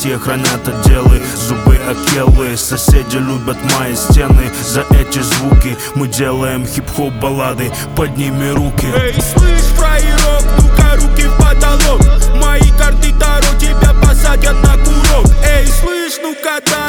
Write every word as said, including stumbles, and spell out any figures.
братья хранят отделы, зубы акелы. Соседи любят мои стены, за эти звуки мы делаем хип-хоп баллады. Подними руки. Эй, слышь, фраерок, ну-ка руки в потолок. Мои карты Таро тебя посадят на курок. Эй, слышь, ну-ка дай